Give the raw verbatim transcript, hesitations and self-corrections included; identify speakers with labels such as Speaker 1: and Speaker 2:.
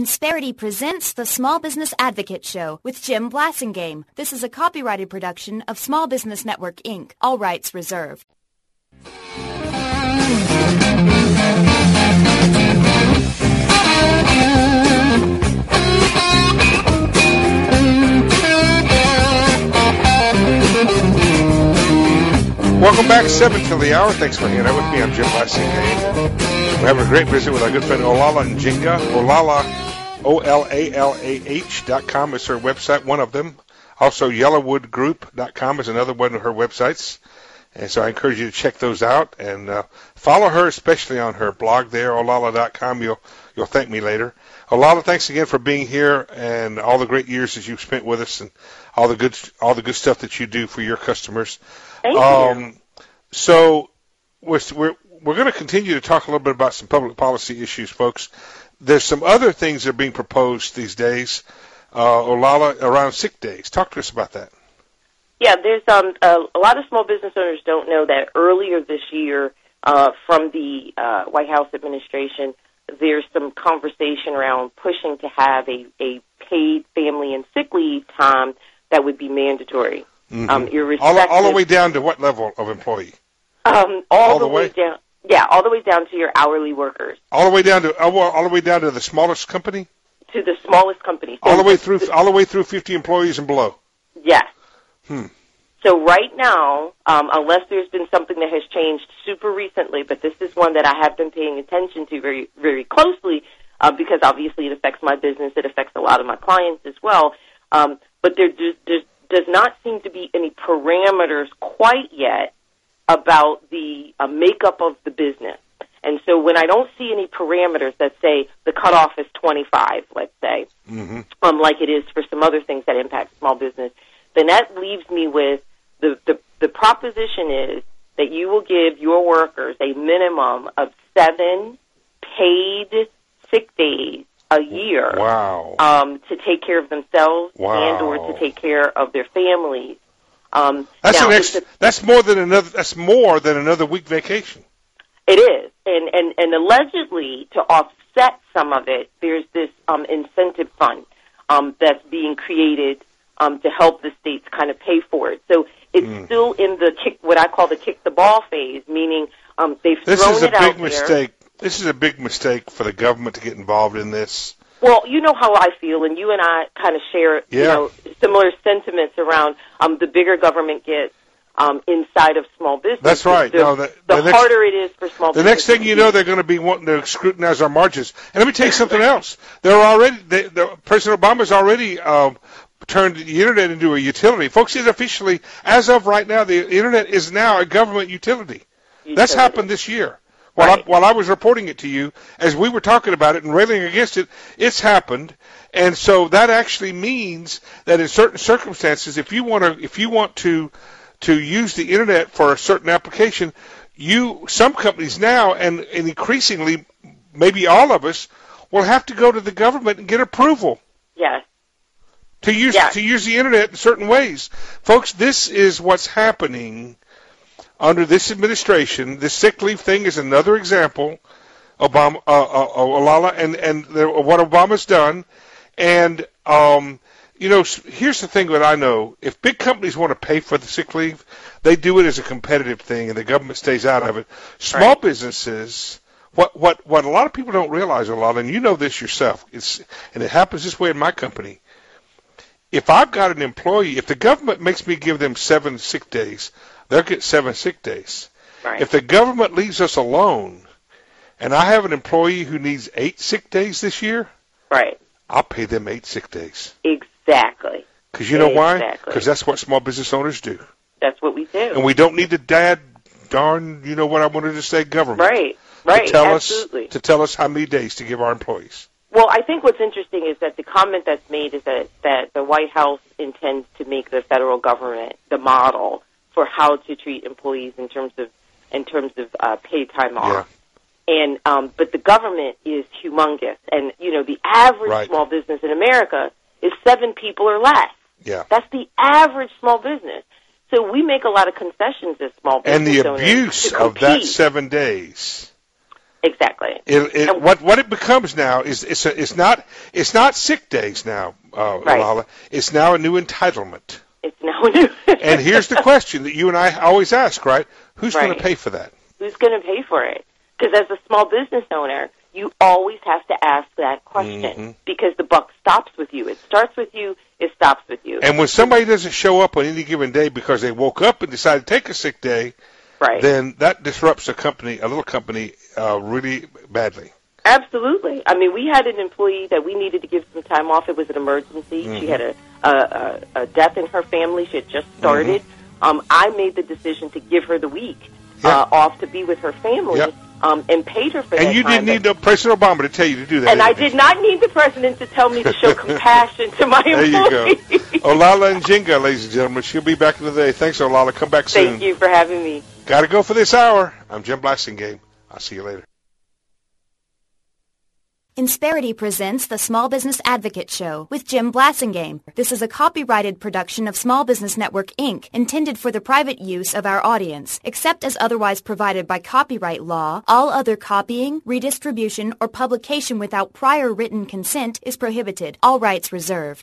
Speaker 1: Insperity presents the Small Business Advocate Show with Jim Blasingame. This is a copyrighted production of Small Business Network, Incorporated. All rights reserved.
Speaker 2: Welcome back, seven till the hour. Thanks for hanging out with me. I'm Jim Blasingame. We're having a great visit with our good friend Olala Njinga. Olala, O L A L A H dot com is her website, one of them. Also, yellowwood group dot com is another one of her websites. And so I encourage you to check those out and uh, follow her, especially on her blog there, olala dot com. You'll you'll thank me later. Olala, thanks again for being here and all the great years that you've spent with us and all the good all the good stuff that you do for your customers.
Speaker 3: Thank
Speaker 2: um,
Speaker 3: you.
Speaker 2: So we're we're, we're going to continue to talk a little bit about some public policy issues, folks. There's some other things that are being proposed these days, uh, Olala, around sick days. Talk to us about that.
Speaker 3: Yeah, there's um, a, a lot of small business owners don't know that earlier this year uh, from the uh, White House administration, there's some conversation around pushing to have a, a paid family and sick leave time that would be mandatory.
Speaker 2: Mm-hmm.
Speaker 3: Um,
Speaker 2: all, all the way down to what level of employee?
Speaker 3: Um, all,
Speaker 2: all
Speaker 3: the,
Speaker 2: the way?
Speaker 3: way down. Yeah, all the way down to your hourly workers.
Speaker 2: All the way down to all, all the way down to the smallest company.
Speaker 3: To the smallest company. So
Speaker 2: all the way through, all the way through fifty employees and below.
Speaker 3: Yes.
Speaker 2: Hmm.
Speaker 3: So right now, um, unless there's been something that has changed super recently, but this is one that I have been paying attention to very, very closely uh, because obviously it affects my business. It affects a lot of my clients as well. Um, but there just, there does not seem to be any parameters quite yet about the uh, makeup of the business. And so when I don't see any parameters that say the cutoff is twenty-five, let's say,
Speaker 2: mm-hmm.
Speaker 3: um, like it is for some other things that impact small business, then that leaves me with the, the, the proposition is that you will give your workers a minimum of seven paid sick days a year.
Speaker 2: Wow.
Speaker 3: Um, to take care of themselves
Speaker 2: wow.
Speaker 3: and or to take care of their families. Um,
Speaker 2: that's
Speaker 3: now,
Speaker 2: an ex-
Speaker 3: a,
Speaker 2: that's more than another. That's more than another week vacation.
Speaker 3: It is, and and and allegedly to offset some of it, there's this um, incentive fund um, that's being created um, to help the states kind of pay for it. So it's mm. still in the kick, what I call the kick the ball phase, meaning um, they've
Speaker 2: this
Speaker 3: thrown
Speaker 2: is a
Speaker 3: it out
Speaker 2: big
Speaker 3: there.
Speaker 2: mistake. This is a big mistake for the government to get involved in this.
Speaker 3: Well, you know how I feel, and you and I kind of share,
Speaker 2: yeah.
Speaker 3: you know, similar sentiments around um, the bigger government gets um, inside of small business.
Speaker 2: That's right.
Speaker 3: The,
Speaker 2: no, the,
Speaker 3: the,
Speaker 2: the
Speaker 3: the harder it is for small
Speaker 2: the
Speaker 3: business.
Speaker 2: The next thing you know, they're going to be wanting to scrutinize our margins. And let me tell you something else. They're already, they, the, President Obama's already um, turned the Internet into a utility. Folks, it officially, as of right now, the Internet is now a government utility. utility. That's happened this year. While, right. I, while I was reporting it to you, as we were talking about it and railing against it, it's happened, and so that actually means that in certain circumstances, if you want to, if you want to, to use the internet for a certain application, you, some companies now, and, and increasingly, maybe all of us, will have to go to the government and get approval.
Speaker 3: Yes.
Speaker 2: To use
Speaker 3: yes.
Speaker 2: to use the internet in certain ways, folks. This is what's happening. Under this administration, this sick leave thing is another example, Obama, uh, uh, Olala, and and the, what Obama's done. And um, you know, here's the thing that I know: if big companies want to pay for the sick leave, they do it as a competitive thing, and the government stays out of it. Small
Speaker 3: right.
Speaker 2: businesses, what what what a lot of people don't realize, Olala, and you know this yourself, it's and it happens this way in my company. If I've got an employee, if the government makes me give them seven sick days, they'll get seven sick days.
Speaker 3: Right.
Speaker 2: If the government leaves us alone, and I have an employee who needs eight sick days this year,
Speaker 3: right,
Speaker 2: I'll pay them eight sick days.
Speaker 3: Exactly.
Speaker 2: Because you know
Speaker 3: exactly.
Speaker 2: why? Because that's what small business owners do.
Speaker 3: That's what we do.
Speaker 2: And we don't need to dad darn, you know what I wanted to say, government.
Speaker 3: Right, right,
Speaker 2: to tell
Speaker 3: absolutely.
Speaker 2: Us, to tell us how many days to give our employees.
Speaker 3: Well, I think what's interesting is that the comment that's made is that, that the White House intends to make the federal government the model for how to treat employees in terms of in terms of uh, paid time off.
Speaker 2: Yeah.
Speaker 3: And um, but the government is humongous, and you know the average
Speaker 2: right.
Speaker 3: small business in America is seven people or less.
Speaker 2: Yeah,
Speaker 3: that's the average small business. So we make a lot of concessions as small business
Speaker 2: and the
Speaker 3: owners
Speaker 2: abuse
Speaker 3: to
Speaker 2: of
Speaker 3: compete.
Speaker 2: that seven days.
Speaker 3: Exactly.
Speaker 2: It, it, what what it becomes now is it's a, it's not it's not sick days now, uh,
Speaker 3: Right.
Speaker 2: Lala. It's now a new entitlement.
Speaker 3: It's now new.
Speaker 2: And here's the question that you and I always ask, right? Who's going
Speaker 3: Right.
Speaker 2: to pay for that?
Speaker 3: Who's going to pay for it? Because as a small business owner, you always have to ask that question
Speaker 2: Mm-hmm.
Speaker 3: because the buck stops with you. It starts with you. It stops with you.
Speaker 2: And when somebody doesn't show up on any given day because they woke up and decided to take a sick day,
Speaker 3: Right.
Speaker 2: then that disrupts a company, a little company, uh, really badly.
Speaker 3: Absolutely. I mean, we had an employee that we needed to give some time off. It was an emergency.
Speaker 2: Mm-hmm.
Speaker 3: She had a, a, a, a death in her family. She had just started.
Speaker 2: Mm-hmm.
Speaker 3: Um, I made the decision to give her the week
Speaker 2: Yeah.
Speaker 3: uh, off to be with her family,
Speaker 2: Yep.
Speaker 3: um, and paid her for that
Speaker 2: And you
Speaker 3: time.
Speaker 2: didn't need the President Obama to tell you to do that.
Speaker 3: And I
Speaker 2: did
Speaker 3: did not need the president to tell me to show compassion to my
Speaker 2: There you go.
Speaker 3: employees.
Speaker 2: Olala Njinga, ladies and gentlemen. She'll be back in the day. Thanks, Olala. Come back soon.
Speaker 3: Thank you for having me.
Speaker 2: Got to go for this hour. I'm Jim Blasingame. I'll see you later.
Speaker 1: Insperity presents the Small Business Advocate Show with Jim Blasingame. This is a copyrighted production of Small Business Network, Incorporated, intended for the private use of our audience. Except as otherwise provided by copyright law, all other copying, redistribution, or publication without prior written consent is prohibited. All rights reserved.